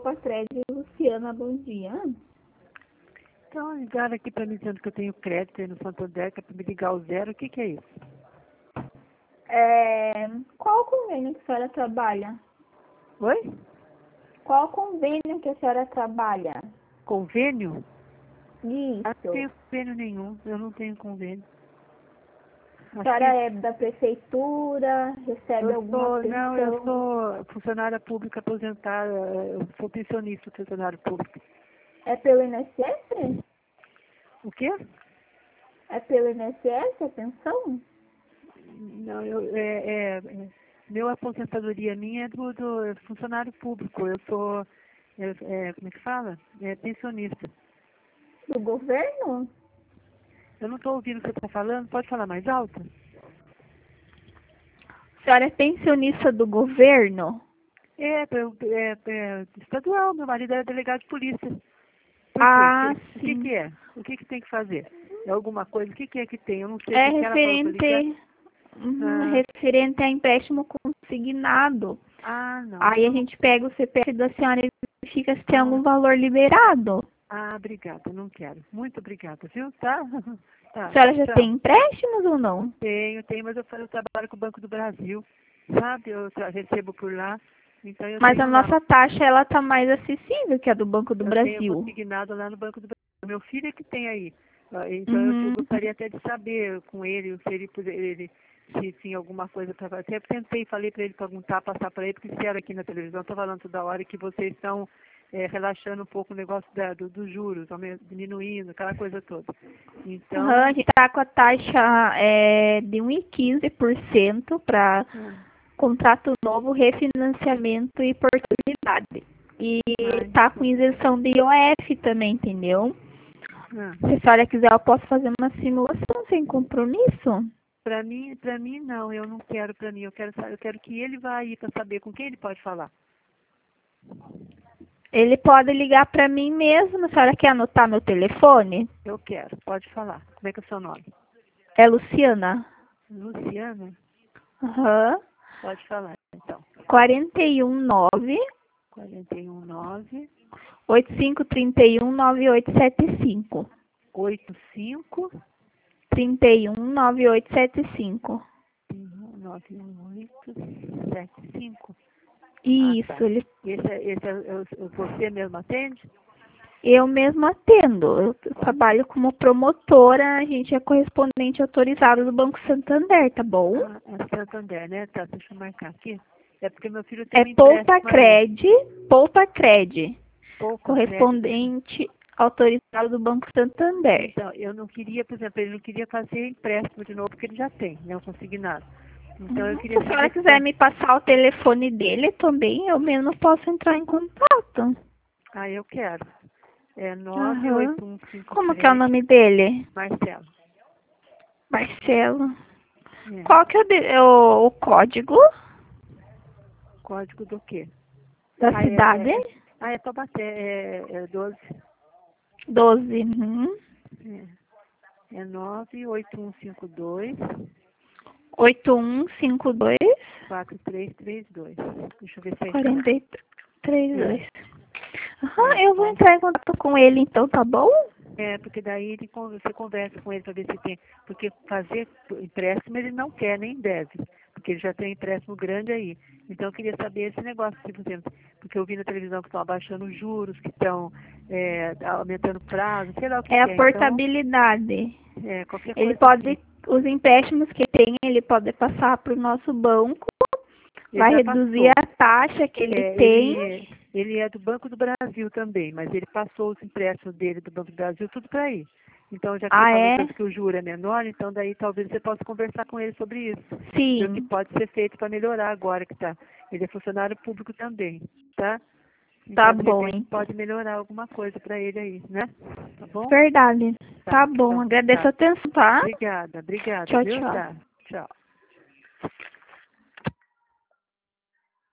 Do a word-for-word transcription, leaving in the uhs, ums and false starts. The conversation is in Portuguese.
Poupa Crédito, Luciana, bom dia. Então, ligaram aqui para mim dizendo que eu tenho crédito aí no Santander, que é para me ligar ao zero. O que que é isso? É, qual convênio que a senhora trabalha? Oi? Qual convênio que a senhora trabalha? Convênio? Isso. Ah, não tenho convênio nenhum, eu não tenho convênio. A senhora é da prefeitura, recebe eu alguma sou, pensão? não, eu sou funcionária pública aposentada, eu sou pensionista funcionário público. É pelo I N S S? O quê? É pelo I N S S a pensão? Não, eu, é, é, é, meu aposentadoria minha é do, do funcionário público, eu sou, é, é, como é que fala? É pensionista. Do governo? Eu não estou ouvindo o que você está falando, pode falar mais alto? A senhora é pensionista do governo? É, eu- é, é estadual, meu marido era delegado de polícia. Por Ah, quê? O que sim. que é? O que que tem que fazer? É alguma coisa? O que que é que tem? Eu não sei o É que que ela falou para ligar. referente, uhum, Ah, referente a empréstimo consignado. ah, não. Aí a Então não. gente pega o C P F da senhora e verifica se tem Ah, algum valor liberado. ah, obrigada, não quero. Muito obrigada, viu? Tá? A Tá, senhora já tchau. tem empréstimos ou não? Tenho, tenho, mas eu, fa- eu trabalho com o Banco do Brasil, sabe? Eu tra- recebo por lá, então eu Mas a tenho lá. nossa taxa, ela tá mais acessível que a do Banco do Eu tenho Brasil. consignado lá no Banco do Brasil. Meu filho é que tem aí. Ah, então eu, eu Uhum. gostaria até de saber com ele se ele, puder- ele se tinha alguma coisa para fazer. Até tentei, falei para ele perguntar, passar para ele, porque disseram aqui na televisão, estou falando toda hora que vocês estão eh, relaxando um pouco o negócio da, do, dos juros, aumen- diminuindo, aquela coisa toda. Uhum, a Então, gente tá com a taxa é, de um vírgula quinze por cento para ah, contrato novo, refinanciamento e portabilidade. E ai, tá com isenção de I O F também, entendeu? ah. Se a senhora quiser, eu posso fazer uma simulação sem compromisso. Para mim, para mim não, eu não quero para mim, eu quero, sa- eu quero que ele vá aí para saber com quem ele pode falar. Ele pode ligar para mim mesmo. A senhora quer anotar meu telefone? Eu quero, pode falar. Como é que é o seu nome? É Luciana. Luciana? Aham. Pode falar, então. quarenta e um nove, quarenta e um nove, oitenta e cinco, trinta e um, noventa e oito setenta e cinco. oitenta e cinco, trinta e um, noventa e oito setenta e cinco. nove um oito sete cinco. Ah, Isso, tá. ele, Esse, é, esse é, é o- você mesmo atende? eu mesmo atendo. Eu trabalho como promotora, a gente é correspondente autorizado do Banco Santander, tá bom? Ah, é Santander, né? Tá, deixa eu marcar aqui. É porque meu filho tem É um Poupa empréstimo aí. Cred, Poupa Cred, Poupa crédito. correspondente autorizado do Banco Santander. Então, eu não queria, por exemplo, ele não queria fazer empréstimo de novo, porque ele já tem, né? Um consignado. Então, eu Uhum. Se queria a senhora saber quiser se... me passar o telefone dele também, eu mesmo posso entrar em contato. Ah, eu quero. É Aham. Como que é o nove oito um cinco três, nome dele? Marcelo. Marcelo. É. Qual que é o, de- o, o código Código do quê? da Ah, é, cidade? é, é, ah, é Taubaté, é, é doze. doze. Uhum. É, é nove oito um cinco dois, oito um cinco dois, quatro três três dois. Deixa eu ver se é isso quatro mesmo. três dois. É, Aham, é, eu vou entrar em contato com ele então, tá bom? é, porque daí ele, con- você conversa com ele para ver se tem. Porque fazer empréstimo ele não quer, nem deve. Porque ele já tem um empréstimo grande aí. Então eu queria saber esse negócio, se, por exemplo, porque eu vi na televisão que estão abaixando os juros, que estão é, aumentando o prazo, sei lá o que, É que a é. Então, portabilidade. é, qualquer Ele coisa pode, assim. os empréstimos que tem, ele pode passar para o nosso banco, Ele vai já reduzir passou. a taxa que ele É, tem. ele, ele é do Banco do Brasil também, mas ele passou os empréstimos dele do Banco do Brasil tudo para aí. Então, já que você Ah, falou é? tanto que o juro é menor, então daí talvez você possa conversar com ele sobre isso. Ver o que Sim. pode ser feito para melhorar agora que tá. Ele é funcionário público também, tá? Tá Então, de bom, repente, então. pode melhorar alguma coisa para ele aí, né? Tá bom? Verdade. Tá Tá, bom, então, agradeço tá. a atenção, tá? Obrigada, obrigada, Tchau, viu? tchau. Tá, tchau.